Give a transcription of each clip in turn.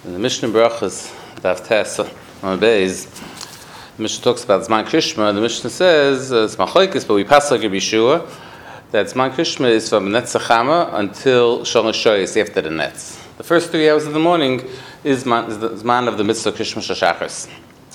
In the Mishnah Brachas, Daf Tes on Beis, the Mishnah talks about Zman Krishma. The Mishnah says it's Machlokes, but we pass like Rabbi Yeshua that Zman Krishma is from Netz Chama until Shalosh Shoyes after the Netz. The first 3 hours of the morning is the Zman of the Mitzvah Krishma Shachris.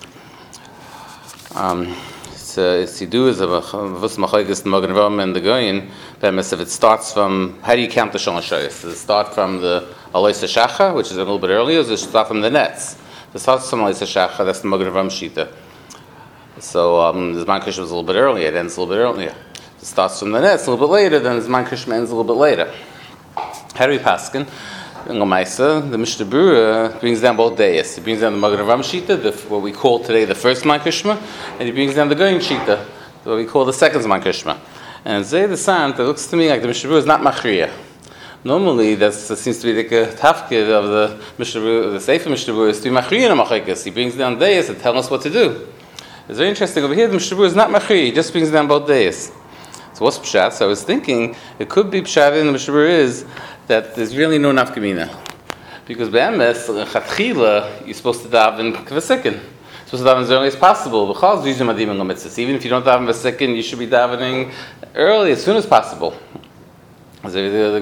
It's Sidu is a Vus Machlokes, the Magen Avraham and the Goyin. If it starts from, how do you count the Shalosh Shoyes? Does it start from the Alois Shacha, which is a little bit earlier, or does it start from the Netz? It starts from Alois Shacha, that's the Magen Avraham Shita. So the Zman Krishma is a little bit earlier, it ends a little bit earlier. It starts from the Netz a little bit later, then the Zman Krishma ends a little bit later. How do we paskin? The Mishnah Berurah brings down both days. He brings down the Magen Avraham Shita, what we call today the first Zman Krishma, and he brings down the Goyin Shita, what we call the second Zman Krishma. And Zay the Sant, it looks to me like the Mishnah Berurah is not machriya. Normally, that seems to be the tafkid of the Mishnah Berurah, the Sefer Mishnah Berurah, is to be machriya in a machlokes. He brings down days and tells us what to do. It's very interesting. Over here, the Mishnah Berurah is not machriya, he just brings down both days. So what's pshat? So I was thinking, it could be pshat in the Mishnah Berurah is that there's really no nafkamina. Because be'emes, chatchila, you're supposed to daven k'vasikin. You're supposed to daven as early as possible. Even if you don't daven v'sikin, you should be davening early, as soon as possible. And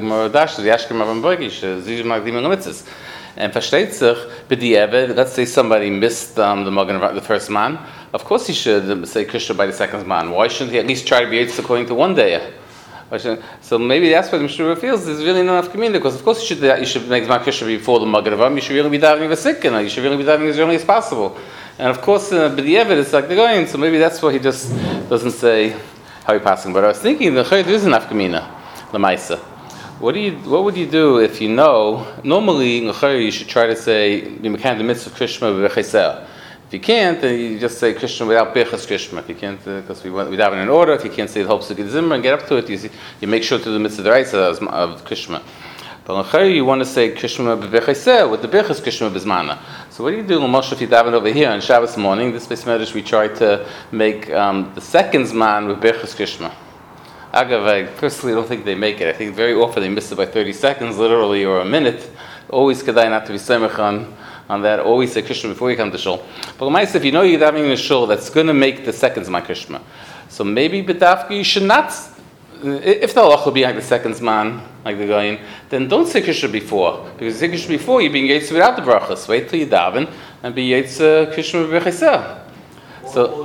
versteht sich, let's say somebody missed the first man. Of course he should say Krishna by the second man. Why shouldn't he at least try to be Yitzchak according to one day? So maybe that's what the Mishnah feels. There's really no enough community, because of course you should make Zman Krishna before the Magen Avraham. You should really be davening v'sikin. You should really be davening as early as possible. And of course, b'di'evet it's like the going. So maybe that's why he just doesn't say how he passing. But I was thinking there is enough community. Lamaisa. What would you do if you know? Normally, you should try to say the mitzvah Krishma b'chesel. If you can't, then you just say Krishma without Birchas Krishma. If you can't, because we have it in order. If you can't say the hopes of Zimmer and get up to it, you make sure to do the mitzvah deraisa of Krishma. But you want to say Krishma b'chesel with the Birchas Krishma b'zmana. So what do you do, Moshe, if you daven over here on Shabbos morning? This Beis Medrash we try to make the second zman with Birchas Krishma. Agav, I personally don't think they make it. I think very often they miss it by 30 seconds, literally, or a minute. Always kedai not to be semech on that. Always say Krishma before you come to shul. But if you know you're having in a shul, that's going to make the second Zman Krishma. So maybe b'dafka you should not. If the halach will be like the second Zman, like the Goyin, then don't say Krishma before. Because if you say Krishma before, you're being Yitzchak without the brachas. Wait till you daven and be Yitzchak Krishma b'chesel. So.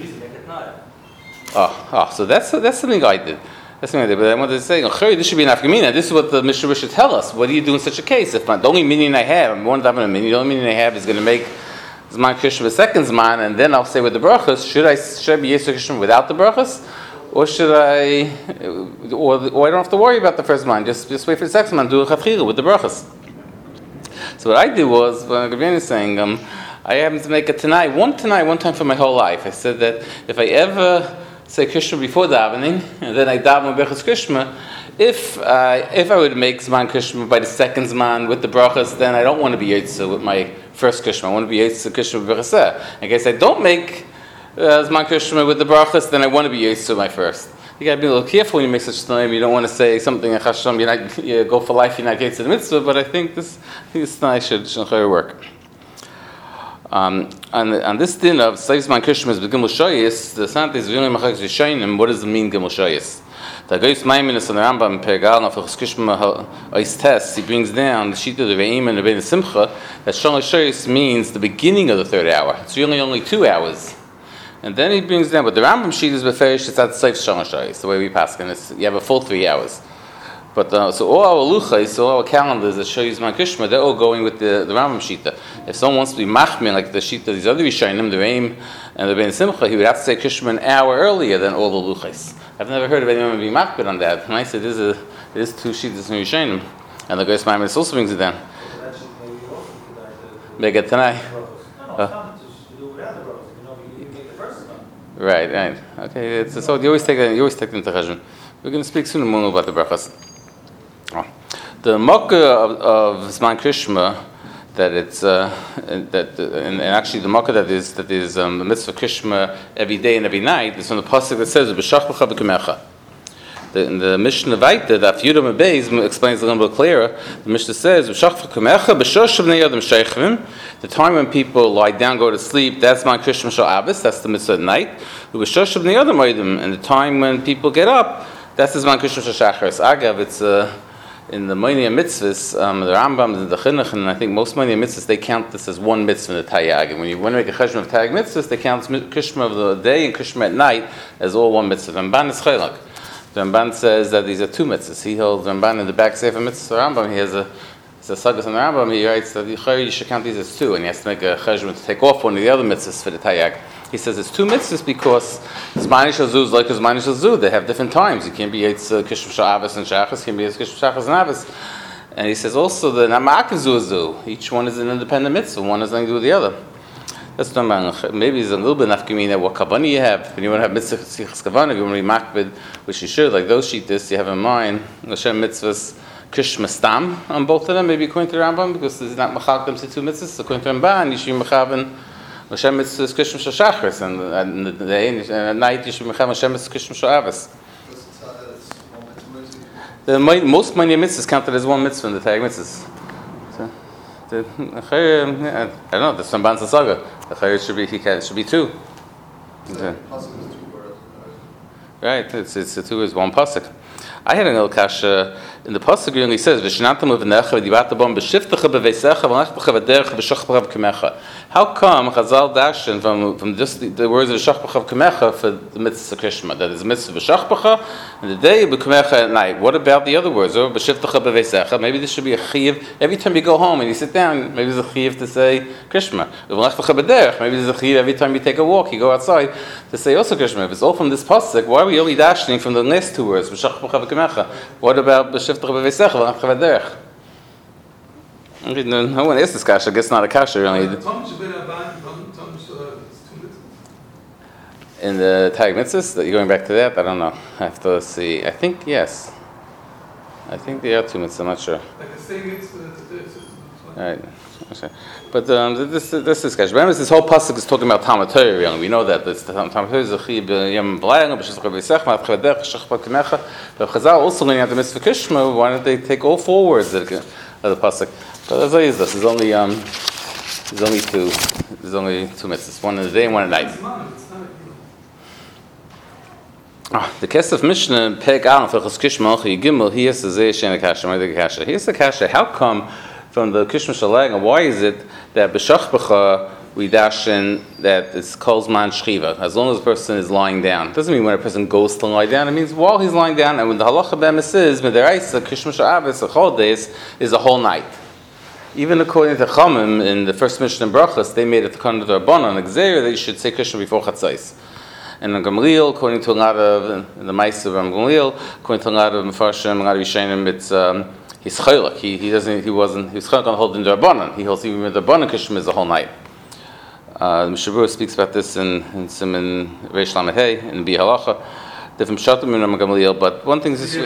So that's something I did. That's something I did. But I wanted to say, this should be an afkamina. This is what the Mishnah should tell us. What do you do in such a case? If the only minion I have, I'm one daven a minion, the only minion I have is going to make Zman Krishma a second Zman, and then I'll say with the brachas, should I be Yitzchak Krishma without the brachas? Or should I, or I don't have to worry about the first Zman, just wait for the second Zman, do a chatchila with the brachas. So what I did was, when Gavin is saying, I happened to make a Tanai, one time for my whole life. I said that if I ever say Krishma before davening, and then I daven with Birchas Krishma, if I would make Zman Krishma by the second Zman with the brachas, then I don't want to be Yitzchak with my first Krishma. I want to be Yitzchak Krishma with Birchaseh. In case I don't make Zman Krishma with the brachas, then I want to be Yitzchak with my first. You got to be a little careful when you make such a time. You don't want to say something in Chasham, you go for life, you're not Yitzchak the mitzvah, but I think this Tanai should work. On this din of Seif Zman Krishma is Gimel Shoyes, the Sant is really Machlokes Rishonim. What does it mean Gimel Shoyes? The Goyis Maimonides on the Rambam Pergal of Krishma Ois Tes, he brings down the Shita of the Ve'im and the Ve'im Simcha that Shalosh Shoyes means the beginning of the third hour. It's really only 2 hours. And then he brings down, but the Rambam Shita is Beferish, it's at Seif Shalosh Shoyes, the way we pass, and you have a full 3 hours. But so all our luchas, all our calendars that show you Zman Krishma, they're all going with the Rambam Shita. If someone wants to be machmir like the Shita, these other Rishonim, the Reim and the Ben Simcha, he would have to say Krishma an hour earlier than all the luchas. I've never heard of anyone being machmir on that. And I said, it is 2 Shitas in Rishonim. And the Goyis Maimonides also brings it down. Mega Tanai. Right. Okay, so you always take them to Cheshbon. We're going to speak soon more about the brachas. The Makkah of Zman Krishma, that it's and actually the Makkah that is the mitzvah Krishma every day and every night is from the pasuk that says B'shach l'cha b'kamecha. In the Mishnah Vaita, that Yudam Beis explains a little bit clearer. The Mishnah says, the time when people lie down, go to sleep, that's my Krishma Shal Abbas, that's the mitzvah at night. And the time when people get up, that's the Zman Krishma Shal Shacharis. Agav, it's in the Moinei Mitzvahs, the Rambam, the Chinuch, and I think most Moinei Mitzvahs, they count this as one mitzvah in the Tayyag. And when you want to make a cheshbon of Tayyag Mitzvahs, they count Krishma of the day and Krishma at night as all one mitzvah. Ramban is Chelak. The Ramban says that these are two mitzvahs. He holds Ramban in the back Sefer Mitzvah Rambam. He has a Sagas on the Rambam. He writes that you should count these as two, and he has to make a cheshbon to take off one of the other mitzvahs for the Tayyag. He says it's two mitzvahs because Zmani Shel Zu is like Zmani Shel Zu. They have different times. You can't be Kishum Shal Avos and Shachas. Can't be Kishum Shachas and Avos. And he says also the Nama'akav Zu is Zu. Each one is an independent mitzvah. One has nothing to do with the other. That's not maybe it's a little bit nafkamina what kavanah you have. When you want to have mitzvah sichas kavanah, you want to be makbid, which you should, like those sheetas you have in mind. Hashem mitzvahs Krishma Stam on both of them. Maybe according to Rambam because there's not machak them to two mitzvahs. According to Ramban, you should be mechaven Hashem mitzvah is Krishma Shal Shachris, and at the day and at night you should be mechaven Hashem mitzvah Krishma Shal Avos. The most many mitzvahs counted as one mitzvah in the Tayyag mitzvahs. I don't know. The Ramban's a saga. The Chayr should be two. Right, it's the two is one pasuk. I had an El Kasha in the pasuk he only says how come Chazal dashen from just the words of Shachpacha V'Kamecha for the mitzvah Krishma, that is mitzvah V'Shachpacha and the day V'Kamecha at night? What about the other words? Or B'Shiftacha B'Veisecha? Maybe this should be a chiyuv every time you go home and you sit down. Maybe there's a chiyuv to say Krishma. Maybe there's a chiyuv every time you take a walk, you go outside to say also Krishma. If it's all from this pasuk, why are we only dashing from the last two words V'Shachpacha V'Kamecha? What about B'Shiftacha B'Veisecha? V'Nachcha V'Derech? No one asked this kasha. I guess not a kasha. Really. In the Tayyag mitzvahs, that you're going back to that? I don't know. I have to see. I think yes. I think there are two mitzvahs. I'm not sure. Like the same mitzvah. Right. Okay. But this is kasha. Remember, this whole pasuk is talking about Talmud Torah. We know that the Talmud Torah is a chiyuv yom b'layla b'shishach b'yisech ma'at chadech shach b'kamecha. But Chazal also learning out the mitzvah Krishma. Why don't they take all four words of the pasuk? But as I use this, there's only two mitzvahs. One in the day and one at night. The Kesef Mishnah Peg Aleph Chos Krishma Alchi Gimel. He has to say Shena Kasha. Here's the Kasha. How come from the Krishma Shalag? Why is it that b'Shachpacha we dash in that it's Kol Zman Shchiva as long as the person is lying down? It doesn't mean when a person goes to lie down. It means while he's lying down. And when the halacha be'emes is Midaraisa Krishma Sha'avis a whole days is a whole night. Even according to Chamim in the first Mishnah in Brachas, they made it to Kana to Rabbanan on Xer that you should say Krishma before Chatzais. And in Gamliel, according to a lot of the Ma'aser of Gamliel, according to a lot of Mefarshim, a lot of Yishayim, it's he's chaylik. He was chaylik on holding the Rabbanan. He holds even the Rabbanan Krishma is the whole night. The Mishabur speaks about this in Siman Reish Lamed Hey in Bi Halacha, different pshatim in Gamliel. But one thing is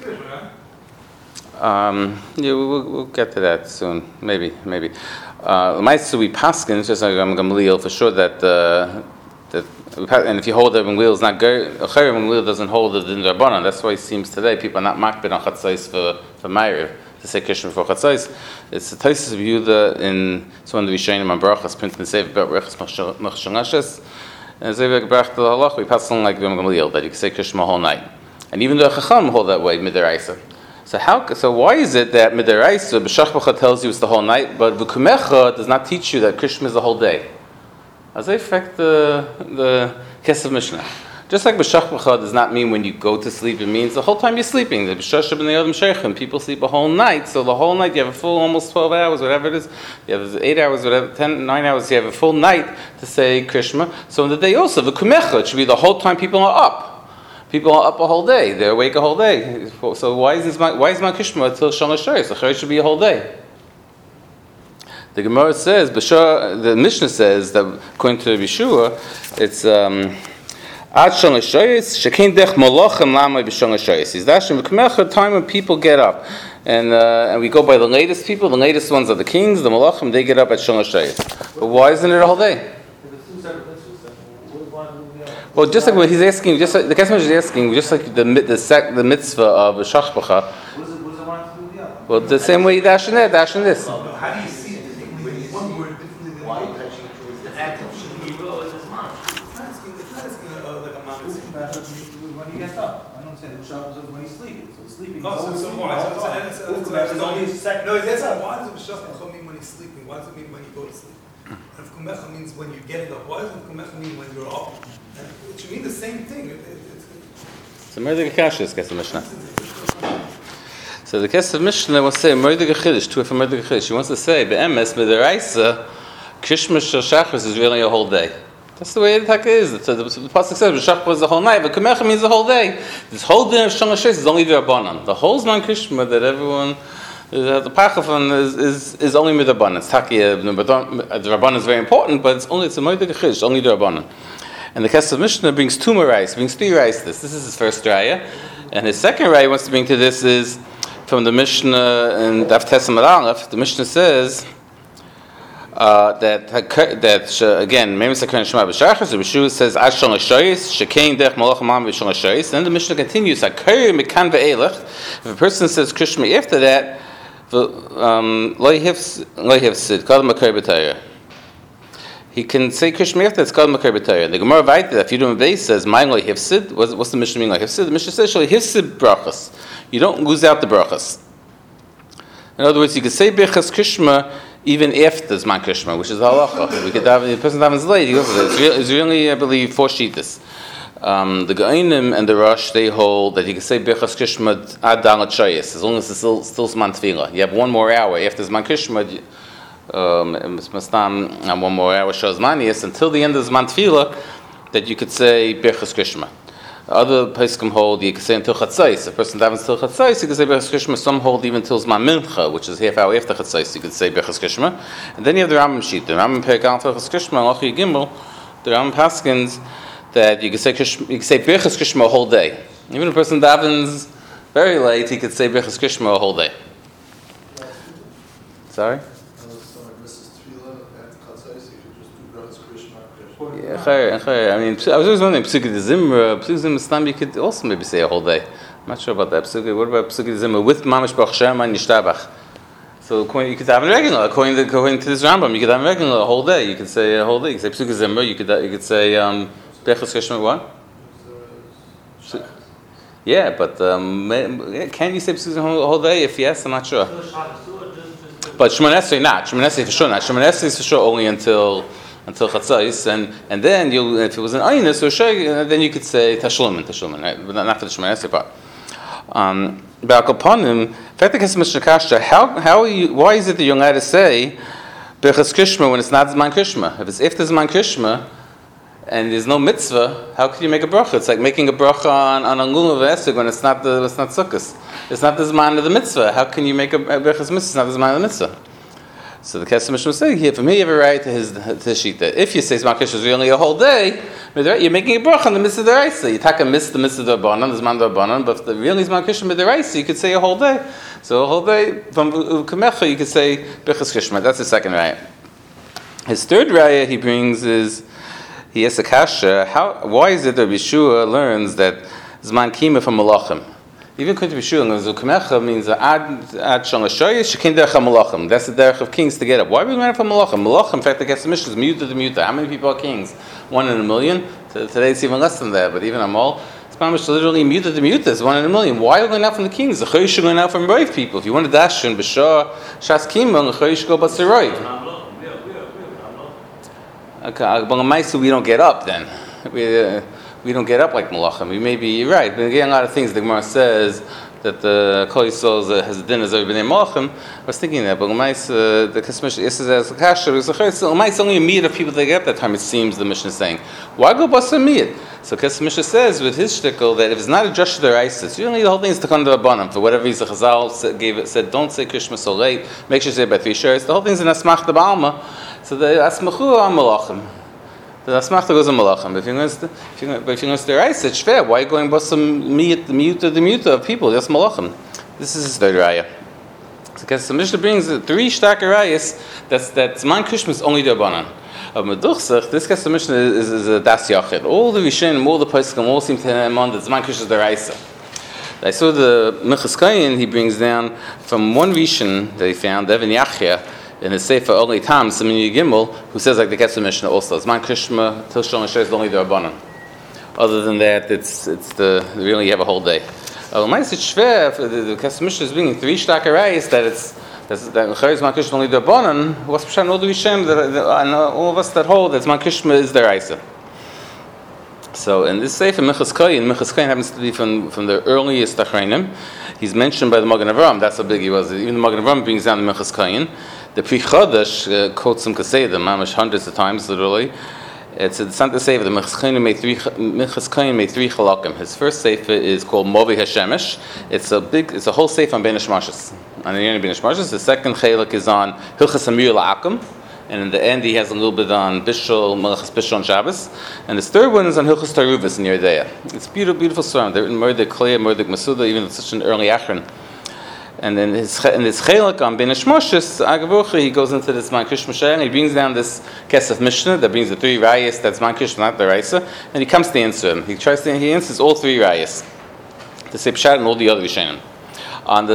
we'll get to that soon. Maybe. Ma'aser we paskin just like Gamliel for sure that and if you hold that Gamliel is not good, Gamliel doesn't hold it in the Rabbanan. That's why it seems today people are not makbid on Chatzais for Ma'ariv to say Krishma for Chatzais. It's the Taisus of Yehuda in one of the Rishayim on Barachas printed in Sefer Berachas Machshanashes. And Sefer Berach to the Halach we pass along like Gamliel that you can say Krishma whole night. And even the Chacham hold that way midiraisa. So why is it that midiraisa b'Shachpacha tells you it's the whole night, but V'Kumecha does not teach you that Krishma is the whole day? As they affect the Kesef Mishnah. Just like B'Shachpacha does not mean when you go to sleep, it means the whole time you're sleeping. The B'Shashab and the Yodam Sheikhim, people sleep a whole night, so the whole night you have a full almost 12 hours, whatever it is. You have 8 hours, whatever, 9 hours, you have a full night to say Krishma. So in the day also, the Kumecha, it should be the whole time people are up. People are up a whole day, they're awake a whole day. So why is my Krishma until Shana Shayis? The Chayr should be a whole day. The Gemara says, the Mishnah says that according to Yeshua, it's Ad Shana Shayis Shekein Dech Malachim Lamai B'Shana Shayis. Is that the time when people get up, and we go by the latest people. The latest ones are the kings, the Malachim. They get up at Shana Shayis. But why isn't it a whole day? Well, just like what he's asking, just like the Kesef Mishnah is asking, just like the mitzvah of a shachbacha. What does it want to do with the other? Well, the same way you dash in there, dash in this. How do you see it? One word differently than why? The act of shemira is his mom. It's not asking like a mom. When he gets up. I don't understand. The Shabbos is when he's sleeping. So he's sleeping. No, so why? No, that's not. Why does Meshach mean when he's sleeping? Why does it mean when you go to sleep? And if Kumecha means when you get up, why doesn't Kumecha mean when you're up? And it should mean the same thing. So Mordechai Kashrus Kesef Mishnah. So the Kesef Mishnah wants to say Mordechai Chiddush, two from Mordechai Chiddush. He wants to say be'emes b'deraisa Krishma Shel Shachris is really a whole day. That's the way the Taka is. The pasuk says Shachris was the whole night, but Kumecha means the whole day. This whole day of Shon HaShes is only the Rabbanan. The whole Zman Krishma that everyone the Pachafon is only Midrabanan. It's Takia. The Rabbanan is very important, but it's a Mordechai Chiddush, only the Rabbanan. And the Kesef Mishnah brings two more rice, brings three rice. This is his first raya, and his second raya he wants to bring to this is from the Mishnah in Daf Tesam Aleph. The Mishnah says that again, Memes Sakran Shema B'Shachar. So B'Shu says Ashon L'Shoyis Shekein Derech Malach Mam B'Shon L'Shoyis. Then the Mishnah continues Hakayir Mekan Ve'elech. If a person says Krishma after that, Lo Yifsid Kadam Hakayir B'Torah. He can say Krishma after it's called Makar B'Torah. The Gemara Vayta, if you do a base, says Ma'im Lo Hifsid. What's the Mishnah mean like Hifsid? The Mishnah says Shali Hifsid brachas. You don't lose out the brachas. In other words, you can say Birchas Krishma even after Zman Krishma, which is the halacha. The person davens late. It's really, I believe, four shittas. The Ga'anim and the Rosh, they hold that you can say Birchas Krishma ad dalat shayis, as long as it's still Zman Tefillah. You have one more hour after Zman Krishma. One more hour shows manias until the end of Zman Tefillah that you could say Birchas Krishma. Other poskim hold you could say until Chatzais. A person davens till Chatzais, you could say Birchas Krishma. Some hold even till Zman Mincha, which is half hour after Chatzais, you could say Birchas Krishma. And then you have the Rambam sheet. The Rambam Perikal Birchas Krishma, Lachi Gimel. The Rambam paskins that you could say Birchas Krishma a whole day. Even a person davens very late, he could say Birchas Krishma a whole day. Sorry. Yeah, I mean, I was always wondering, Psuki de Zimra, you could also maybe say a whole day. I'm not sure about that. What about Psuki de Zimra with Mamash Baruch Shem and Yishtabach? So you could have a regular, according to this Rambam, you could have a regular a whole day. You could say a whole day. You could say Psuki de Zimra, you could say Birchas Krishma, what? Yeah, but can you say Psuki de Zimra a whole day? If yes, I'm not sure. But Shemon Esrei not. Shemon Esrei for sure not. Shemon Esrei is for sure only until Chatzais, and then if it was an Einus or Sheg, then you could say Tashlumin, right? But not for the Shemon Esrei part. Ba'akoponim, in fact, the Kesef Mishnah Kasha, why is it that you're allowed to say Birchas Krishma when it's not Zman Krishma? If it's after Zman Krishma and there's no mitzvah, how could you make a bracha? It's like making a bracha on Angul V'Esig when it's not Sukkos. It's not the Zman of the mitzvah. How can you make a Birchas mitzvah? It's not the Zman of the mitzvah. So the Kesef Mishnah was saying here, for me, you have a right to his shita. If you say Zman Krishma is only a whole day, you're making a bracha on the mitzvah deraisa. You take a mitzvah derabanan, the Zman derabanan, but if the really Zman Krishma deraisa, you could say a whole day. So a whole day from Kumecha, you could say Birchas Krishma. That's the second raya. His third raya he brings is he asks a kasha. Why is it that Yeshua learns that Zman Kima from Malachim? Even according to Bishul, Zukamecha means ad shon l'shoyis shekin derech ha-malachim. That's the derech of kings to get up. Why are we learning from malachim? Malachim, in fact, the Kesef Mishnah is muta the muta. How many people are kings? 1 in a million. Today it's even less than that. But even Amol, it's literally muta the muta. It's 1 in a million. Why are we going out from the kings? The choyish are going out from brave people. If you want to dash in Bashar Shas Kima, the choyish go basiroid. Okay, but we don't get up then. We don't get up like Malachim. We may be right. But again, a lot of things the Gemara says that the Kol Yisrael has a din as every b'nei Malachim. I was thinking that, but the Kesef Mishnah says as Kasher is only a meet of people that get up that time. It seems the Mishnah is saying, why go basa meet? So Kesef Mishnah says with his shtickle that if it's not a Josh Deraisa, usually the whole thing is to come to Rabbanim for whatever reason. Chazal said don't say Krishma so late. Make sure you say it by 3 shares. The whole thing is an asmach the Baalma. So the asmachu are Malachim. The asmachta goes on malachim. If you're going to deraisa, it's fair. Why are you going about some the muta of people? That's malachim. This is his third raya. Because the Mishnah brings 3 shtak rayas that Zman Krishma is only derbanan. Meduchsach, this Kesef Mishnah is a Das Yachid. All the Rishonim, all the Poskim, all seem to have on that Zman Kishas Deraisa. I saw the Minchas Koyin, he brings down from one Rishon that he found, Evan Yachia, in his Sefer Only Tam, Samini Gimel, who says like the Kesef Mishnah also, Zman Krishma, Til Shom Hashem is only the Rabbanan. Other than that, it's really you have a whole day. It's schwer, the Kesef Mishnah is bringing three starke Reis that that Zman Krishma only the Rabbanan, what's Pshat, all the Rishon, and all of us that hold that Zman Krishma is the Reisa. So in this Sefer Minchas Koyin happens to be from the earliest Achreinim. He's mentioned by the Magen Avraham. That's how big he was. Even the Magen Avraham brings down the Minchas Koyin. The Pri Chodesh quotes some Kaseidim, mamish hundreds of times, literally. It's not the Sefer. The Minchas Koyin made three halakim. His first Sefer is called Movi Hashemesh. It's a whole Sefer on Ben Ishmashis. On the end of Ben Ishmashis. The second chelak is on Hilchas Amir La'akim. And in the end, he has a little bit on Bishul, Melechas Bishul, and Shabbos. And this third one is on Hilchas Taruvis in Yerdea. It's beautiful story. They're in Mordek Klea, Mordek Masuda, even such an early Achron. And then in his Chelak on Ben Ishmoshes, Agavuchi, he goes into this Man Krish Moshe, and he brings down this Kesef Mishnah that brings the three Rayas, that's Man Krish, not the Raisa, and he comes to answer him. He answers all three Rayas. The say Pshat and all the other Rishonim. On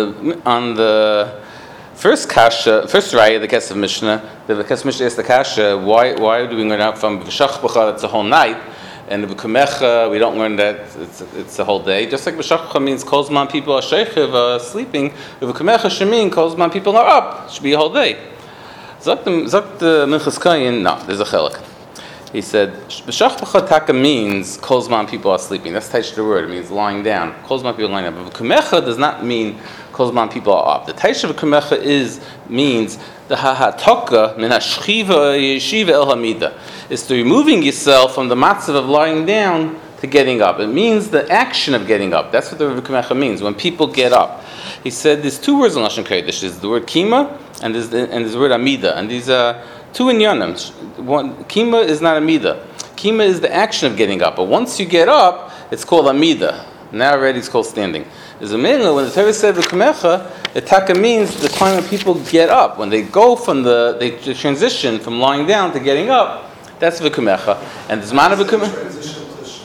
the first raya, the Kesef Mishnah, the Kesef Mishnah is the Kasha, why do we learn out from B'shach B'cha, it's a whole night, and the B'kamecha, we don't learn that it's a whole day. Just like B'shach B'cha means Kolzman people are sheikhiv, sleeping, the B'kamecha should mean Kolzman people are up, it should be a whole day. Zok the Minchas Koyin, no, there's a chelik. He said, B'shach B'cha taka means Kolzman people are sleeping. That's Taish the word, it means lying down. Kolzman people lying down. But B'kamecha does not mean Kolzman people are up. The Taish of B'kamecha means the ha'atoka min ha'shchiva yeshiva el hamida. It's the removing yourself from the matzav of lying down to getting up. It means the action of getting up. That's what the B'kamecha means, when people get up. He said there's two words in Lashon Kodesh. There's the word kima and there's the word amida. And these are two inyanim. One, kima is not amida. Kima is the action of getting up. But once you get up, it's called amida. Now already it's called standing. There's a minhag when the Torah said v'kamecha, it taka means the time when people get up. When they go from they transition from lying down to getting up, that's v'kamecha. And there's mana v'kamecha.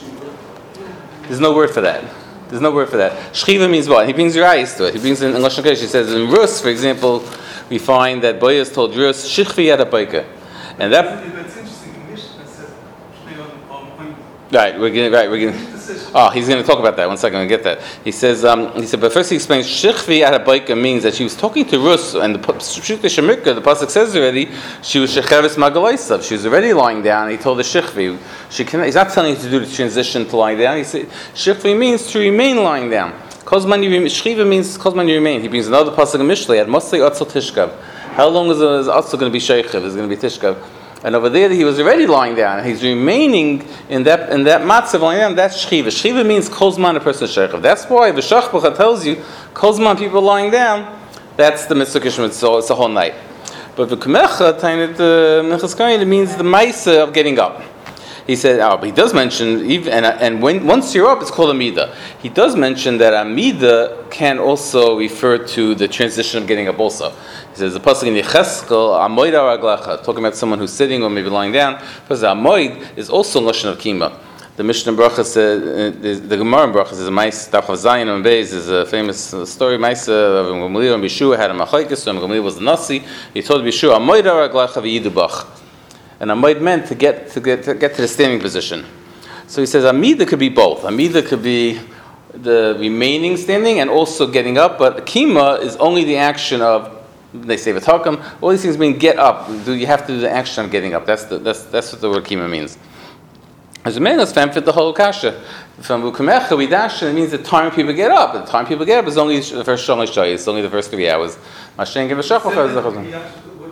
There's no word for that. Shchiva means what? He brings Rayis to it. He brings in Lashon Kodesh. He says in Rus, for example, we find that Boaz told Rus, Shichvi yad ha'boker. And that... That's interesting. The Mishnah says, Right, we're going. Oh, he's going to talk about that. 1 second, I'll get that. He said, but first he explains, Shichvi at a biker means that she was talking to Rus, and the pasuk says already, she was Shecheves Magalaisav. She was already lying down, and he told her Shichvi. He's not telling her to do the transition to lying down. He said, Shichvi means to remain lying down. Shchiva means Kozman you remain. He brings another pasuk in Mishlei, at Mosei Otzel Tishkav. How long is Otzel going to be Shechev? Is going to be Tishkav. And over there, he was already lying down. He's remaining in that matzav lying down. That's shchiva. Shchiva means kolzman, a person shechev. That's why the B'shach B'cha tells you kolzman, people lying down. That's the mitzvah kishma. So it's a whole night. But the kamecha, the Minchas Koyin, it means the ma'isa of getting up. He said, but he does mention even once you're up, it's called amida. He does mention that amida can also refer to the transition of getting up also. He says the pasuk in Yecheskel, amoid araglecha, talking about someone who's sitting or maybe lying down. Because amoid is also lashon of kima. The Mishnah Bracha said, the Gemara in Bracha says, "Ma'is Daf of Zayin and Beis is a famous story. Ma'is of Gamliel and Bishua had a machlokes. So Gamliel was the nasi. He told Bishua, amoid araglecha v'yidubach. And Amid meant to get to the standing position. So he says Amida could be both. Amida could be the remaining standing and also getting up, but Kima is only the action of, they say V'takum, all these things mean get up. You have to do the action of getting up. That's what the word Kima means. As a man, let's fit the whole kasha. From Vukamecha, we dash, and it means the time people get up. The time people get up is only the first Shalom Shai, it's only the first 3 hours. Mashen give a shachach.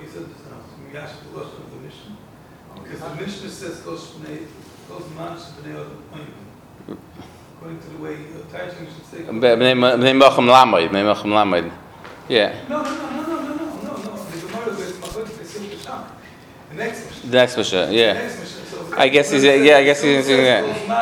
The Mishnah says those mans b'nei other point. According to the way Taishin should say. B'nei Macham Lamed. Yeah. No. The Gemara is Machlokes Besim B'Sham. The next Mishnah. The next Mishnah, yeah. The next Mishnah. So I guess he's yeah.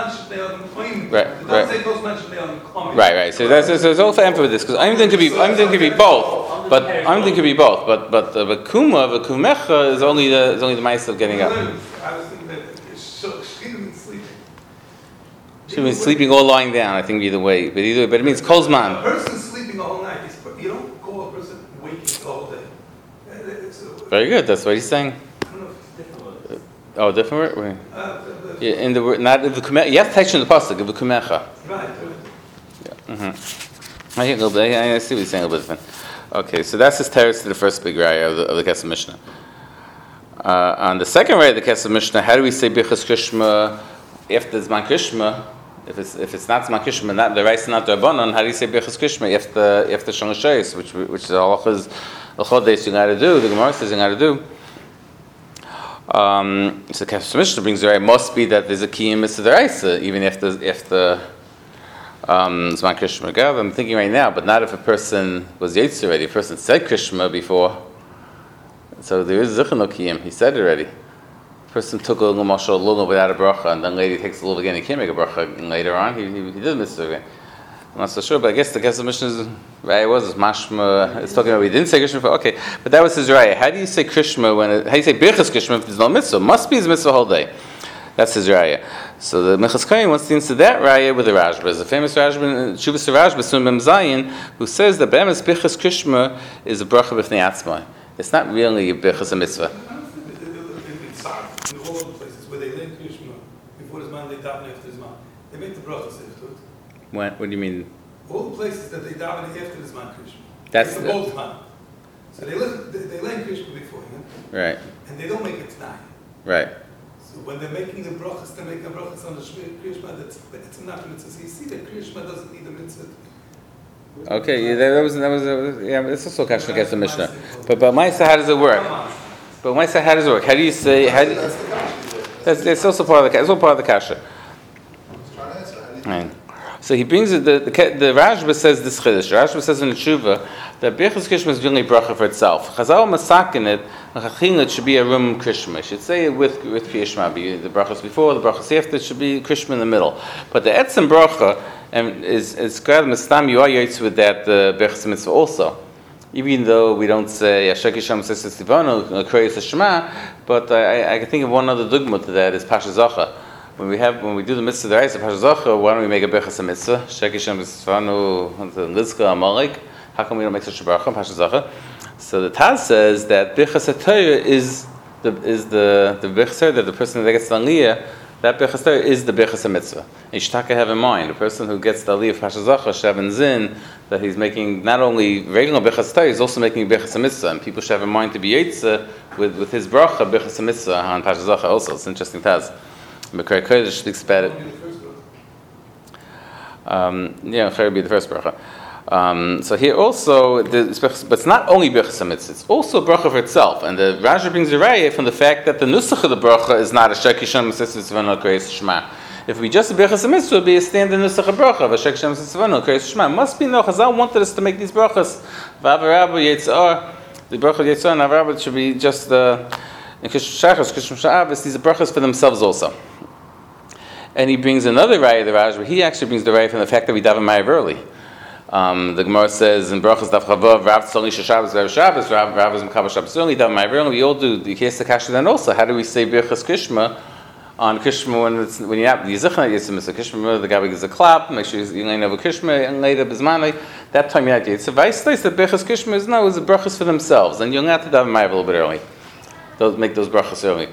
Right. So it's all for emphasis this because I'm thinking could be both, but the kuma, the kumecha is only the mice of getting up. I was thinking that she means sleeping. She means sleeping or lying down. I think either way, but it means kolzman. A person sleeping the whole night, you don't call a person waking the whole day. Very good. That's what he's saying. I don't know if it's different. Oh, different word. Yeah, in the word, not in the kumecha. You have to touch in the pasuk of the kumecha. Right. Yeah. I see what he's saying a little bit different. Okay, so that's his teretz to the first big raya of the Kesef Mishnah. On the second raya of the Kesef Mishnah, how do we say bichas krishma after Zman Krishma? If it's not Zman Krishma, not the rice, not the Rabbanon, how do you say bichas krishma after Shon Shayis, which is the halachas the chodesh you got to do? The Gemara says you got to do. So Kesef Mishnah brings the raya must be that there's a kiyum mitzvah deraisa even if the Zman Krishma Gav. I'm thinking right now, but not if a person was Yetzer already. A person said Krishma before, so there is Zichon no Kiyim. He said it already. A person took a little mashal, a little without a bracha, and then later he takes a little again. He can't make a bracha, and later on he did mitzvah again. I'm not so sure, but I guess the Kesef Mishnah's raya was mashma. It's talking about we didn't say Krishma before. Okay, but that was his raya. How do you say Krishma how do you say Birchas Krishma if there's no mitzvah? Must be his mitzvah whole day. That's his raya. So the Minchas Kohen wants to answer that raya with the Rashba. There's a famous Rashba, Shuvas Rashba, Sun Mem Zayin, who says that Be'emes Bichas Krishma is a bracha b'fnei atzmai. It's not really a Bichas a mitzvah. I don't think that in all the places where they learn Krishma before the Zman, they daven after the Zman. They make the brachas after it. What do you mean? All the places that they daven after the Zman Krishma. That's the both Zman. So they learn Krishma beforehand. Right. And they don't make it tonight. Right. So when they're making the brachas, they make the brachas on the Krishma. It's not a mitzvah. So you see that Krishma doesn't need a mitzvah. Okay, yeah, that was it's also Kasha against the Mishnah. But Maisa, how does it work? But Maisa, how does it work? How do you say? That's also part of the Kasha. Right. So he brings it. The Rashba says this chiddush. Rashba says in the Tshuva that Birchas Krishma is really bracha for itself. Chazal masakin it should be a rum Krishma. It should say it with Krishma. The brachas before, the brachas after. It should be Krishma in the middle. But the etzem bracha is grad mistam. You are yotz with that Birchas mitzvah also. Even though we don't say Ashek Yisham says Stivano Kriyas Shema, but I can think of one other dogma to that is Pasha Zacha. When we do the mitzvah deraisa Pasha Zacha, why don't we make a Birchas mitzvah? Ashek Yisham Stivano Lizka Amalek. How come we don't make such a bracha Pasha Zacha? So the Taz says that Birchas HaTorah is the Birchas that the person that gets the Aliyah, that Birchas HaTorah is the Birchas HaMitzvah. And you should have in mind, the person who gets the Aliyah of Pasha Zacha, Shav Zin, that he's making not only regular Birchas HaTorah, he's also making Birchas HaMitzvah. And people should have in mind to be Yitzah with his bracha, Birchas HaMitzvah on Pasha Zacha also. It's an interesting Taz. B'Krei Kodesh speaks about it. Chayr be the first bracha. So here also, but it's not only Birchas HaMitzvah, it's also a bracha for itself. And the Rashi brings a raya from the fact that the nusach of the bracha is not a Ashek Yisham Sivano Kriyas Shema. If we just Birchas HaMitzvah, it would be a standard nusach of bracha of Ashek Yisham Sivano Kriyas Shema. Must be no, Chazal wanted us to make these brachas. V'avarabba Yetzar, the bracha of Yetzar and Avarabba should be just in Kishum Shachas, Kishum Sha'avis, these are brachas for themselves also. And he brings another raya, the Rashi, he actually brings the raya from the fact that we daven Ma'ariv early. The Gemara says in Brachas Daf Chavav, Rav Tzali Shabbos, Rav is Mekabel Shabbos early, Dav Ma'ariv. We all do the Kies Kasha then also. How do we say Birchas Krishma on Krishma when you have the Yizichna Yitzim Krishma? The guy gives a clap. Make sure you lean over Krishma and later Bismani. That time you have to. So Vice says that Birchas Krishma is a brachas for themselves, and you'll have to Dav Ma'ariv a little bit early. Make those brachas early.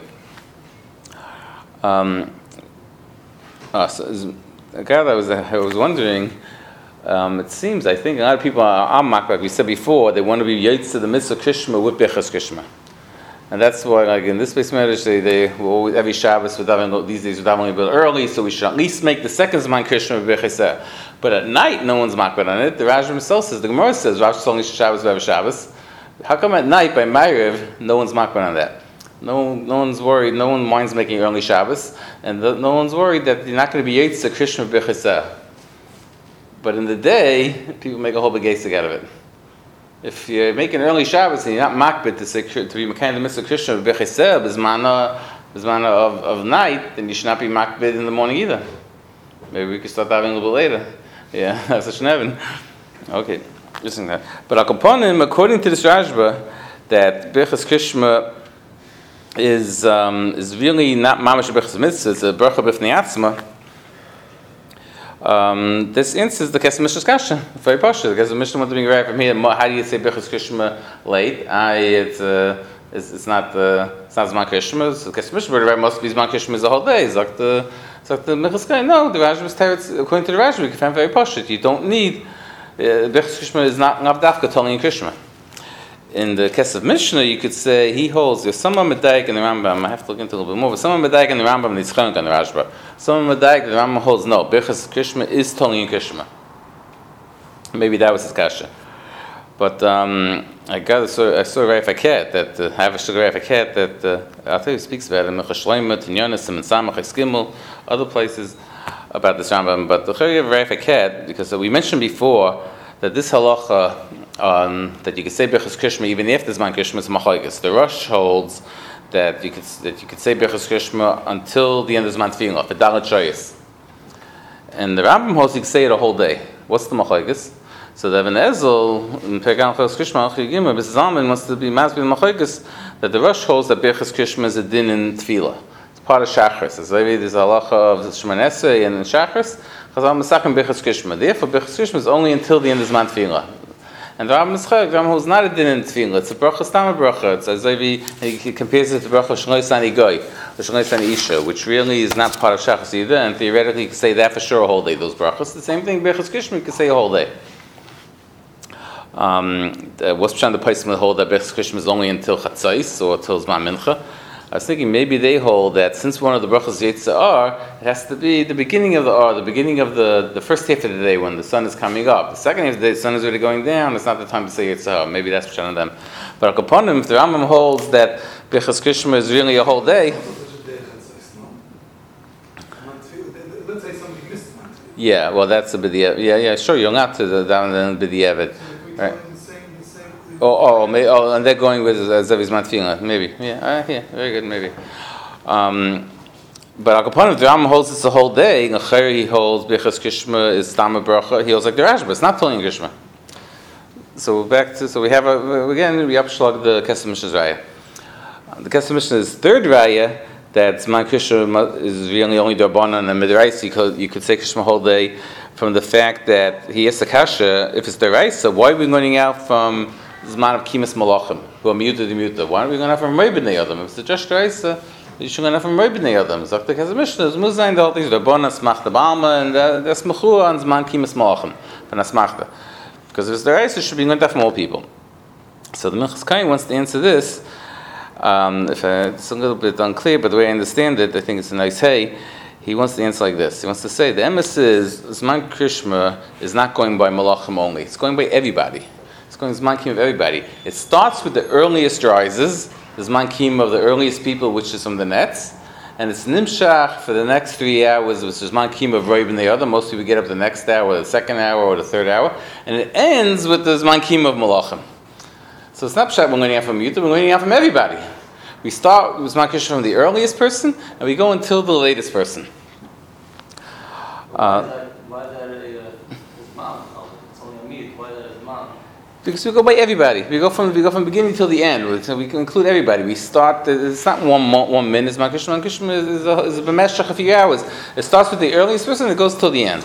I was wondering. It seems, I think, a lot of people are makbid, like we said before, they want to be yotz to the mitzvah Krishma with Birchas Krishma. And that's why, like in this place, they always, every Shabbos, these days, we're davening a bit early, so we should at least make the second Zman Krishma with Birchas. But at night, no one's makbid on it. The Rashi himself says, the Gemara says, Rav Tzali Shabbos, every Shabbos. How come at night, by Ma'ariv, no one's makbid on that? No one's worried, no one minds making early Shabbos, and no one's worried that you're not going to be yotz to Krishma with Birchas. But in the day, people make a whole big gesek out of it. if you make an early Shabbos and you're not makbid to be kind of Mr. Krishna b'chesed b'zmana of night, then you should not be makbid in the morning either. Maybe we could start having a little bit later. Yeah, that's a shnevin. Okay, listen to that. But according to this Rashba, that Birchas Krishma is really not mamash Birchas Mitzvah, it's a bracha b'fnei atzma. This instance, the Kesef Mishnah's kasha, very partial. The Kesef Mishnah wants to bring right from here. How do you say Birchas Krishma late? It's not Zman Krishma. The Kesef Mishnah must be Zman Krishma is the whole day. It's like the Minchas Kai. No, the Rashba is teretz. According to the Rashba, you can find very partial. You don't need Birchas Krishma is not dafka telling Krishma. In the Kesef Mishnah, you could say he holds. There's some Medaik in the Rambam. I have to look into a little bit more. But some Medaik in the Rambam and it's Chonk on the Rashba. Some Medaik the Rambam holds no. Birchas Krishma is telling Krishma. Maybe that was his kasha. But I saw Rav Aket that I have a sugar Rav Aket that I'll tell you speaks about it. Mechas Shleima, Tinyonis, and Samach Gimel, other places about this Rambam. But the Chari of Rav Aket, because we mentioned before that this halacha that you could say Birchas Krishma even if there's Zman Krishma is machlokes. The Rosh holds that you could say Birchas Krishma until the end of Zman Tefillah for Dalet Shoyos, and the Rambam holds you could say it a whole day. What's the machlokes? So the Even Ezel in Pergan Birchas Krishma Alchi Gimel, Mrs. Zalman wants to be masbid machlokes that the Rosh holds that Birchas Krishma is a din in Tefillah. It's part of Shachris. As maybe there's a halacha of Shemon Esrei and in Shachris. Chazal Masachim Birchas Krishma. Therefore, Birchas Krishma is only until the end of Zman Tefillah. And the Rambam Mischak, the Rambam holds not a din in Tefillah. It's a bracha, stam a bracha. It's as if he compares it to the bracha Shnoi Sani Goy, the Shnoi Sani Isha, which really is not part of Shachas either. And theoretically, you could say that for sure a whole day. Those brachas. The same thing, Birchas Krishma, you could say a whole day. What's Pshan the Paisim hold that Birchas Krishma is only until Chatzais or until Zman Mincha? I was thinking maybe they hold that since one of the brachas Yitzhar, it has to be the beginning of the R, the beginning of the first half of the day when the sun is coming up. The second half of the day, the sun is already going down. It's not the time to say Yitzhar. Maybe that's Pshan of them. But upon him, if the Rambam holds that Birchas Krishma is really a whole day. Yeah, well, that's a b'di'evet. Yeah, sure. You're not to the down and b'di'evet, right? And they're going with Zevi's Matfila, maybe. Yeah, very good, maybe. But Al Kaponim, the Rambam holds it's a whole day. Nachher he holds Birchas Krishma is Stama Bracha. He holds like the Rashba. It's not telling Krishma. So we have again we upshlag the Kesef Mishnah's Raya. The Kesef Mishnah's third Raya that Zman Krishma is really only Darbanan and Midrash. You could say Krishma whole day from the fact that he has the kasha. If it's Deraisa, why are we going out from Zman of Kimas Malachim, who are muta? Why aren't we going out from Rei B'nei Adam? If it's just Reisa, you should go out from Rei B'nei Adam. Zok the Kesef Mishnah is Muzayin the whole thing. Rabbanan Smachta B'alma and that's Mechua on Zman Kimas Malachim and Asmachta. Because if it's the Reisa, it should be going out from all people. So the Minchas Kai wants to answer this. It's a little bit unclear, but the way I understand it, I think it's a nice hey. He wants to answer like this. He wants to say the emes is Zman Krishma is not going by Malachim only. It's going by everybody. Going Zman Kim of everybody. It starts with the earliest rises, the Zman Kim of the earliest people, which is from the nets, and it's Nimshach for the next 3 hours, which is Zman Kim of Rei B'nei Adam. Most people get up the next hour, the second hour, or the third hour, and it ends with the Zman Kim of Malachim. So it's not Pshat we're going out from Yuta, we're going out from everybody. We start with Zman Krishma from the earliest person, and we go until the latest person. Because we go by everybody. We go from beginning till the end. So we can include everybody. We start. It's not 1 minute. Zman Krishma is a b'meshach a few hours. It starts with the earliest person and it goes till the end.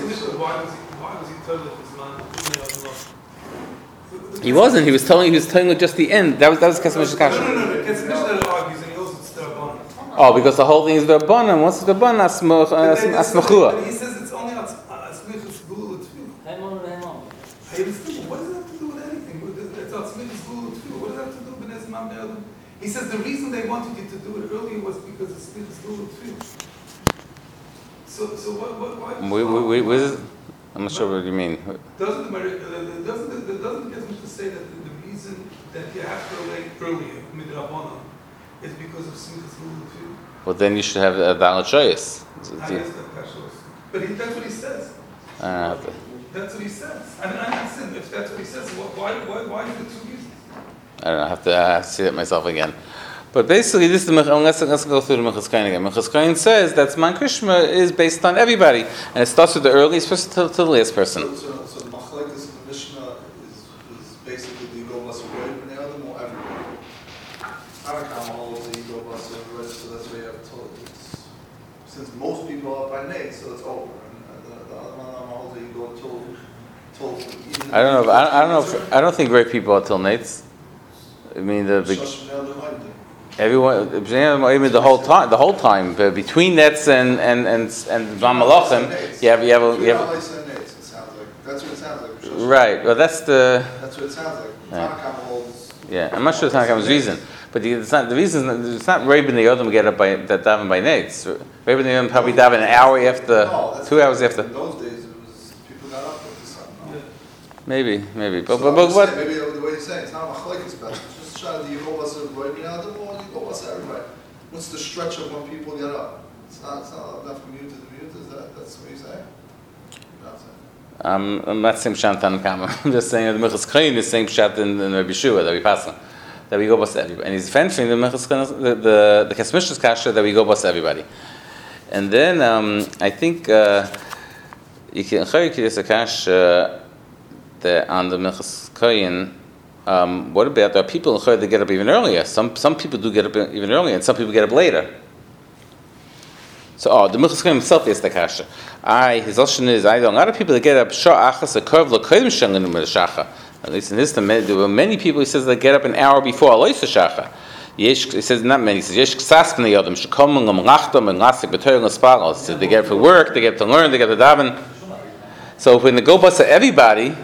He wasn't. He was telling just the end. That was Kesef Mishnah's kasha. No. Kesef Mishnah argues and he also it's Darbanan. Oh, because the whole thing is Darbanan. Once it's Darbanan, asmachua. He says it's only asmichus gulu tefillah. What does that have to do with anything? It's asmichus gulu tefillah. What does that have to do with B'nei Zman B'nei Adam? He says the reason they wanted you to do it earlier was because it's asmichus gulu tefillah. So why? I'm not sure what you mean. Doesn't the Kesef say that the reason that you have to relate earlier midrabanan is because of asmichus gulu tefillah? Well, then you should have a Dalet Shoyos. But that's what he says. That's what he says. I understand if that's what he says. Why is the 2 reasons? I don't know. I have to see it myself again. But basically, this is the let's go through the Minchas Kohen again. Minchas Kohen says that Zman Krishma is based on everybody, and it starts with the earliest person to the last person. So the machlekes in the Mishnah is basically the Yigo Basa Roy B'nei Adam or everybody. Tanakama holds the Yigo Basa Roy, so that's why you have told. Since most people are by name, so it's over. And the other one holds the Yigo told. I don't know. I don't think great people are till Nates. I mean everyone, even the whole time between Nets and Van Malachim, you have. It sounds like that's what it sounds like. Right. Well, that's what it sounds like. Tanakama holds. Yeah, I'm not sure Tanakama's reason, but it's not the reason. It's not Rebbe and the Yodam get up by that daven by Nates. Rebbe and the Yodam probably daven an hour after, 2 hours after. In those days, it was people got up with the sun. No? Maybe. But So what? Maybe the way you're saying it's not machlekes, but it's just try to Yigo Basa Roy B'nei Adam or Yigo Basa everybody. What's the stretch of when people get up? It's not enough from mute to the mute. That's what you're saying? I'm not saying Pshat Tanakama. I'm just saying the Minchas Kohen is saying Pshat in Rabbi Shua that we pass on, that we go bust everybody, and he's defending the Minchas Kohen, the Kesmish's kasha that we go bust everybody. And then I think you can use a kasha that on the Minchas Kohen. What about there are people in Chayr that get up even earlier? Some people do get up even earlier, and some people get up later. So, the Minchas Kohen himself is the kasha. His option is, a lot of people that get up shah achas a curve l'koyim shanganim shacha. At least in this, there were many people. He says that get up an hour before aloysa shacha. He says not many. He says yesh ksas b'nei yodam shekomim l'mlachtam and lasik b'toyim l'sparos. So they get up for work, they get up to learn, they get up to daven. So when they go bus to everybody.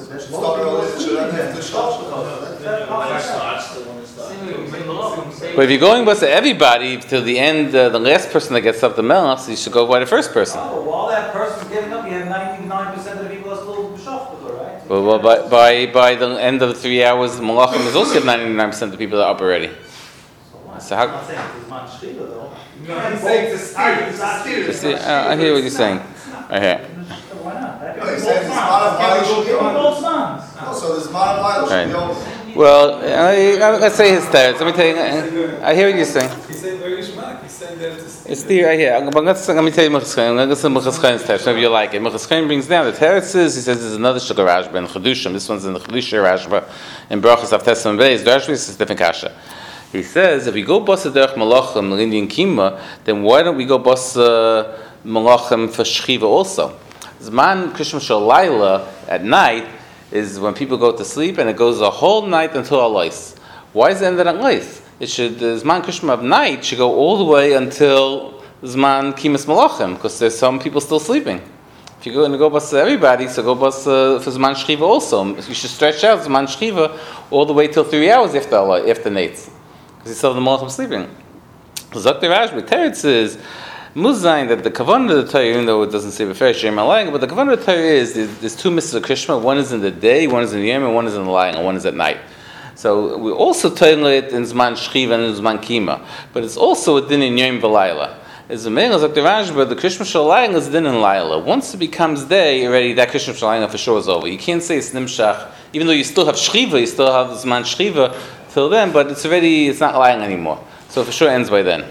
But if you're going bus to everybody till the end, the last person that gets up the melech, so you should go by the first person. Oh, while that person's getting up, you have 99% of the people are still b'shachta, right? Well, by the end of the 3 hours, the malachim is also 99% of the people that are up already. So what? So how? I'm not saying it's man shchila though. No, he's saying it's a steer. I hear what you're saying. I hear. Why not? That No, can he's be saying both it's not a sons. violation. Both sons. So there's Ma'av Right. Vayla. Well, let's say his teretz. Let me tell you. I hear what you're saying. He's saying very shmak. He's saying that it's a steer. It's there, I hear. But let me tell you Minchas Kohen. Let's say Minchas Kohen's teretz. Maybe you like it. Minchas Kohen brings down the teretzes. He says there's another Shulchan Rashba in Chedushim. This one's in the Chedushim Rashba in Brachos of Testament Beis. The Rashba is a different kasha. He says if we go basa derech malachim l'Indian kima, then why don't we go basa malachim for shchiva also? Zman Krishma Shalayla at night is when people go to sleep, and it goes a whole night until Alois. Why is it ended at Alois? It should the Zman Krishma of night should go all the way until Zman Kimas Malachim, because there's some people still sleeping. If you're going to go bus everybody, so go bus for Zman Shchiva also. You should stretch out Zman Shchiva all the way till 3 hours after Nates, because you still have the Malachim sleeping. Zok the Rashba Teretz is Muzayin that the kavanah of the Torah, even though it doesn't say before Shem Alaying, but the kavanah of the Torah is there's 2 mitzvahs of Krishma. One is in the day, one is in the yom, and one is in the lying, and one is at night. So we also tell it in Zman Shchiva and in Zman Kima, but it's also a din in yom v'layla. As the Meir Zok the Rashba, the Krishma Shalaying is din in Layla. Once it becomes day, already that Krishma Shalaying for sure is over. You can't say it's nimshach, even though you still have Shchiva, you still have Zman Shchiva till then, but it's not lying anymore. So for sure ends by then.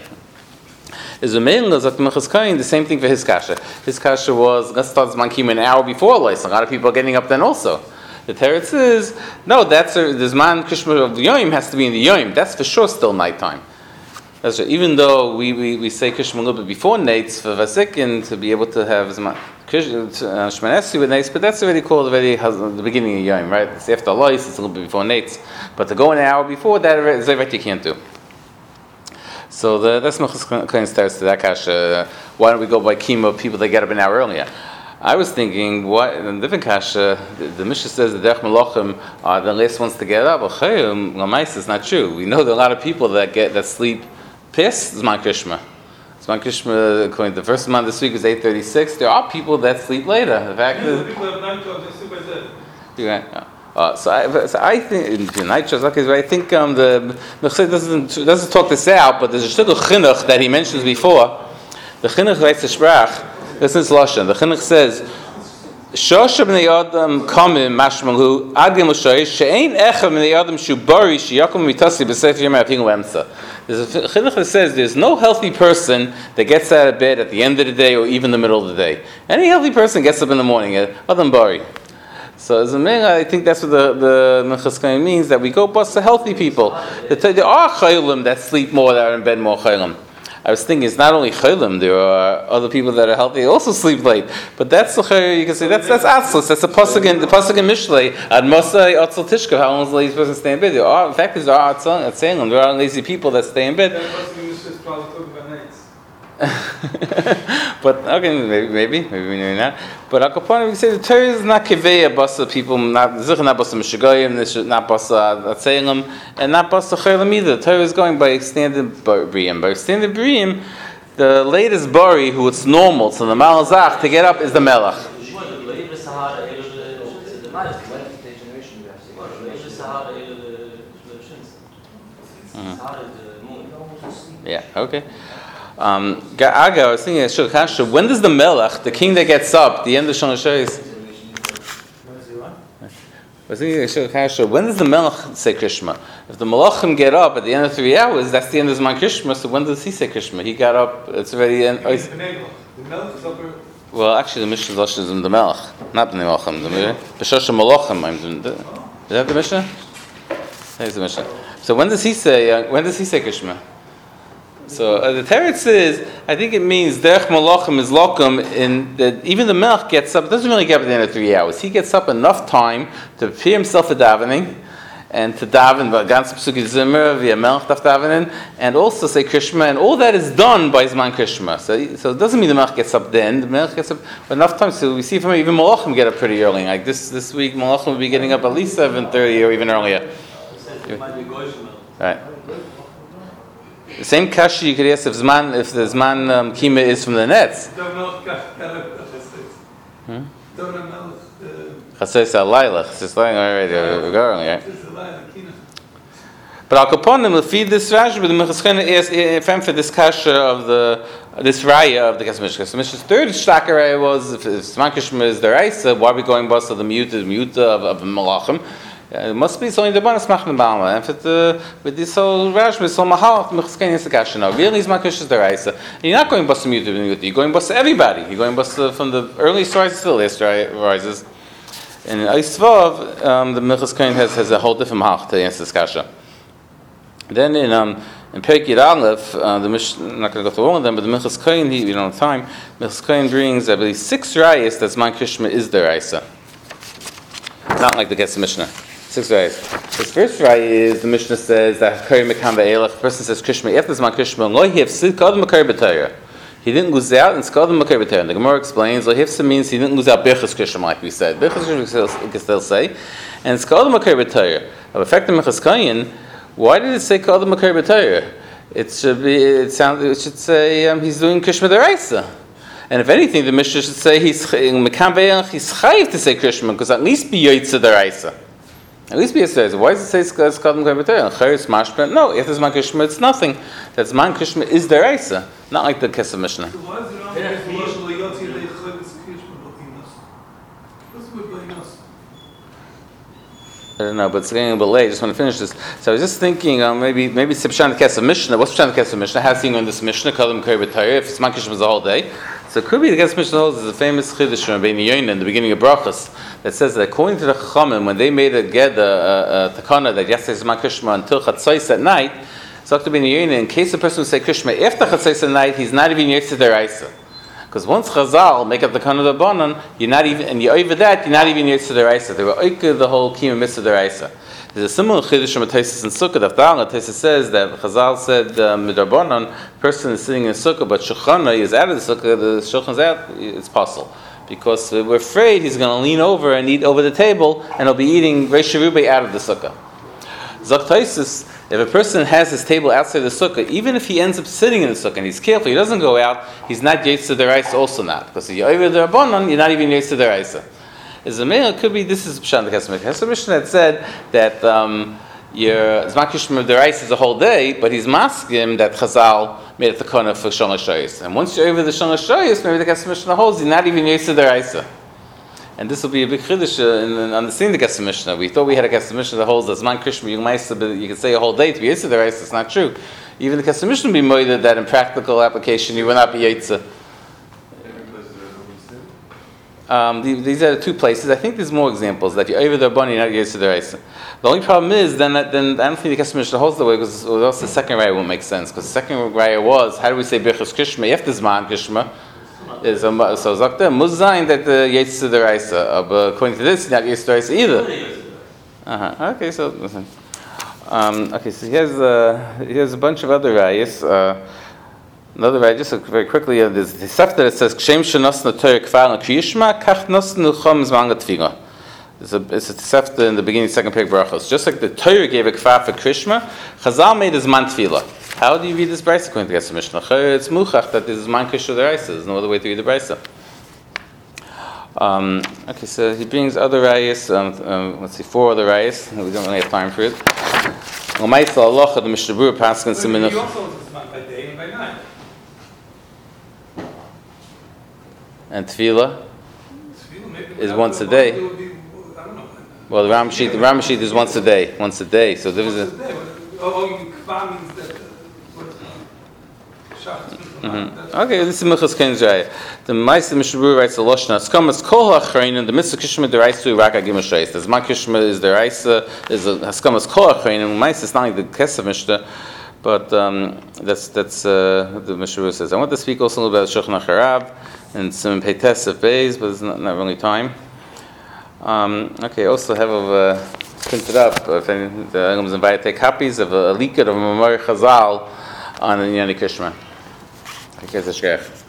Is a mail that Minchas Kohen the same thing for his kasha. His kasha was let's start Zman Kima an hour before Lois. A lot of people are getting up then also. The teretz is no. That's the Zman Krishma of the Yom has to be in the Yom. That's for sure still nighttime. That's right. Even though we say Krishma a little bit before Nates for Vasikin to be able to have Zman Shmanesri with Nates, but that's already called the beginning of Yom, right? It's after Lois. It's a little bit before Nates, but to go an hour before that is what you can't do. So that's Minchas Kohen's teretz to that kasha. Why don't we go by kima people that get up an hour earlier? I was thinking, what in a different kasha, the Mishnah says the derech malachim are the last ones to get up. But chayim l'maisa is not true. We know there are a lot of people that sleep past Zman Krishma. Zman Krishma, according to the first month this week is 8:36. There are people that sleep later. The fact is, people have 9 jobs. They sleep by that. So I think in night shows, okay. So I think the Mechzeh doesn't talk this out, but there's a shtickle chinuch that he mentions before. The chinuch writes the sprach. This is lashon. The chinuch says Shosha b'nei Adam kamim mashmalu agim l'shoyish she'ein echa b'nei Adam shu bari sheyakum mitasi b'sefer yom ha'pingu emtza. There's a chinuch that says there's no healthy person that gets out of bed at the end of the day or even the middle of the day. Any healthy person gets up in the morning, other than bari. So as a man, I think that's what the Minchas Kohen means, that we go bust the healthy people. There are chaylim that sleep more, that are in bed more chaylim. I was thinking it's not only chaylim, there are other people that are healthy that also sleep late. But that's the chayil, you can say that's atzlus. That's the pasuk in Mishlei. Ad Mosai Atzel Tishka. How long does a lazy person stay in bed? There are, in fact, there are lazy people that stay in bed. But okay, maybe not. But Akapan, we can say the Torah is not keveya basa people, not basa mishagoyim, not basa atzeilim, and not basa chaylim either. The Torah is going by extended briim. By extended briim, the latest bari who it's normal to the malazach to get up is the melech. Yeah. Okay. I was thinking, when does the Melech, the king that gets up, the end of Shon HaShoyis? I was thinking, when does the Melech say Krishma? If the Malachim get up at the end of 3 hours, that's the end of Zman Krishma, so when does he say Krishma? He got up, it's already in... Well, actually, the Mishnah is in the Melech, not the Malachim. B'Shosha Malachim, is that the Mishnah? There's the Mishnah. So when does he say Krishma? So the Teretz is, I think it means Derech Malachim is Lokum, in that even the Melech gets up, doesn't really get up at the end of 3 hours. He gets up enough time to prepare himself for davening, and to daven, Gans Psuki Zimmer, via Melech Daf davening, and also say Krishma, and all that is done by Zman Krishma. So it doesn't mean the Melech gets up then, the Melech gets up enough time, so we see from even Malachim get up pretty early. Like this week, Malachim will be getting up at least 7:30 or even earlier. Right. The same kasha you could ask if the Zman Kima is from the nets. Chasais al-Lailach. It's just like already going, right? But Al Kaponim will feed this Rashi, but the Minchas Kohen is for this kasha of this raya of the Kesef Mishnah. So Mishnah's third shtaka raya was if Zman Krishma is the Raisa, why are we going bust of the miyuta of Malachim? It must be so in the bonus machne balma. And with this whole Rashi, with so mahal, Minchas Kohen is the kasha now. Really, Zman Krishma is the Raisa. You're not going bust the miyuta. You're going bust everybody. You're going bust from the earliest rises to the last rises. And in Eisvav, the Minchas Kohen has a whole different mahal to answer this kasha. Then in Perek Yud Aleph, the Mishnah, I'm not going to go through all of them, but the Minchas Kohen, we don't have time. Minchas Kohen brings, I believe, 6 rayas that Zman Krishma is the Raisa. Not like the Kesef Mishnah. 6 rayas. His first raya is the Mishnah says that Hakari Mekam Ve'elach. The person says Krishma after Zman Krishma. Lo Hifsid Kadam Makar B'Torah. He didn't lose out and Skadam Makar B'Torah. The Gemara explains Lo Hifsid means he didn't lose out Birchas Krishma, like we said. Birchas Krishma we can still say, and Skadam Makar B'Torah. Of effect of Minchas Kohen. Why did it say Kadam Makar B'Torah? It should say he's doing Krishma D'Oraisa. And if anything, the Mishnah should say he's Mekam Ve'elach. He's chayiv to say Krishma because at least be Yotzei D'Oraisa. At least be says, why does it say Skadam Makar B'Torah? Chayiv Mashma. No, if there's Zman Krishma, it's nothing. That Zman Krishma is D'Oraisa, not like the Kesef Mishnah. I don't know, but it's getting a bit late. I just want to finish this. So I was just thinking, maybe it's Pshan the Kesef Mishnah. What's Pshan the Kesef Mishnah? How's he on this Mishnah? Kadam Makar B'Torah. If Zman Krishma is the whole day, so it could be the Kesef Mishnah holds is a famous chiddush from Rabbeinu Yoina in the beginning of Brachos that says that according to the Chachamim, when they made a takana that yesterday Zman Krishma until Chatzos at night, so Rabbeinu Yoina, in case the person would say Krishma after Chatzos at night, he's not even Yotzei D'Oraisa. Because once Chazal make up the Kana D'Abanan, you're not even, and you over that, you're not even Yotzei D'Oraisa. They were oika the whole Kiyum Mitzvah D'Oraisa. There's a similar chiddush from Taisus and Sukkah. The Taisus says that Chazal said Midrabanan, person is sitting in a Sukkah, but Shulchan is out of the Sukkah. The Shulchan's out, it's possible. Because we're afraid he's going to lean over and eat over the table, and he'll be eating Reish Cherubei out of the Sukkah. Zok Taisus, if a person has his table outside the Sukkah, even if he ends up sitting in the Sukkah and he's careful, he doesn't go out, he's not Yotzei D'Oraisa also not. Because if you're over the Rabbanon, you're not even Yotzei D'Oraisa. As a male, it could be, this is Pshan the Kesef Mishnah. Kesef Mishnah that said that your Zman Krishma D'Oraisa is a whole day, but he's masking that Chazal made it the Kana for Shon HaShoyis. And once you're over the Shon HaShoyis, maybe the Kesef Mishnah holds, you're not even Yotzei D'Oraisa. And this will be a big chiddush in understanding the Kesef Mishnah. We thought we had a Kesef Mishnah that holds that Zman Krishma you can say a whole day to be Yetzer D'Oraisa. It's not true. Even the Kesef Mishnah will be moided that in practical application you will not be Yetzer. These are the two places. I think there's more examples that you're over the Rabbanan, you're not Yetzer D'Oraisa. The only problem is then I don't think the Kesef Mishnah holds the way because also the second raya won't make sense because the second raya was how do we say Birchus Krishma after Zman Krishma? Is so Zakta Muzayin that the Yetzer D'Oraisa, but according to this, not Yetzer D'Oraisa either. Okay, so listen. So here's a bunch of other rayas. Another raya, just very quickly. There's the Sefta that says Kshem shenos na Torah kvar na kriyishma kach nos nuchom zman gatfiga. It's a Sefta in the beginning, second page brachos. Just like the Torah gave a kvar for Krishma, Chazal made his man tefillah. How do you read this brayso according to the Kesef Mishnah? It's muchach that this is man Krishma D'Oraisa. There's no other way to read the brayso. So he brings other rayas. Let's see, 4 other rayas. We don't really have time for it. L'maisa halacha the Mishnah Berurah paskin siminach. You also was by day and by night. And tefillah is once a day. Well, the Ramashit is once a day. Once a day. So there is a. You kva means that. Okay, this is Milchus Ken's raya. The Ma'aseh Mishnah Berurah writes a Lashon Haskamas Kol HaAchreinim. The Mitzvah Krishma D'Oraisa Rak Agim Shreis. The Zman Krishma is D'Oraisa is a Haskamas Kol HaAchreinim. Ma'aseh is not like the Kesef Mishnah, but that's what the Mishnah Berurah says. I want to speak also a little bit about Shulchan Aruch and some Peites of Beis, but it's not really time. Also have printed up. If anyone's invited to take copies of a leaked of a Mamar Chazal on the Yoni Krishma. I guess it's